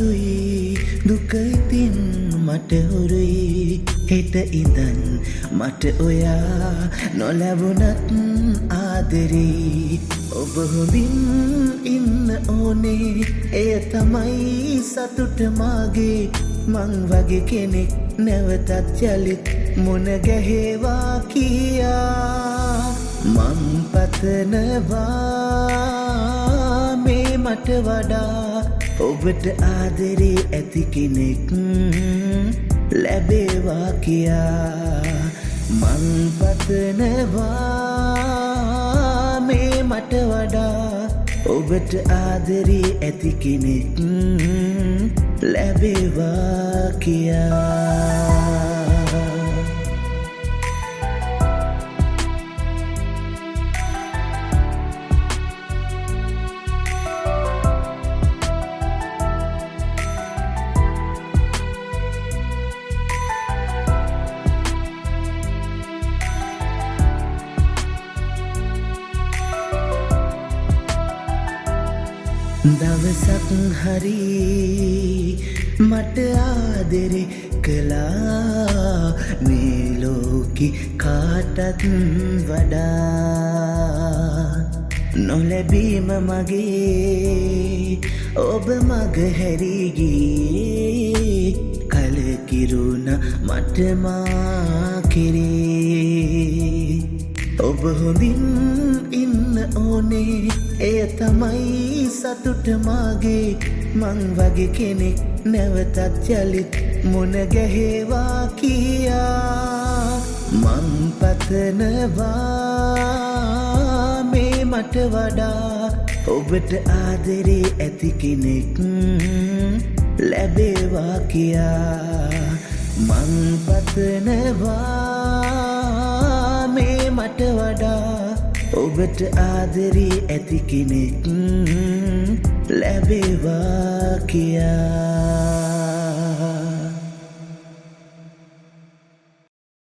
සතුයි දුක ඉතින් මට හුරුයි හෙට ඉඳන් මට ඔයා නොලැබුණත් ආදරේ ඔබ හොඳින් ඉන්න ඕනේ එය තමයි සතුට මාගේ මං වගේ කෙනෙක් නැවතත් යලිත් මුණ ගැහෙවා කියා මං පතනවා මේ මට වඩා ඔබට ආදරේ ඇති කෙනෙක් ලැබේවා කියා මං පතනවා මේ මට වඩා ඔබට ආදරේ ඇති කෙනෙක් ලැබේවා කියා දවසක් හරි මට ආදරේ කළා මේ ලෝකෙ කාටත් වඩා නොලැබීම මගේ ඔබ මග හැරී ගියේ කලකිරුණ මට මා කෙරේ ඔබ හොඳින් ඉන්න ඕනේ එය තමයි සතුට මාගේ මං වගේ කෙනෙක් නැවතත් යලිත් මුණ ගැහෙවා කියා මං පතනවා මේ මට වඩා ඔබට ආදරේ ඇති කෙනෙක් ලැබේවා කියා මං පතනවා මේ මට වඩා ඔබට ආදරේ ඇති කෙනෙක් ලැබේවා කියා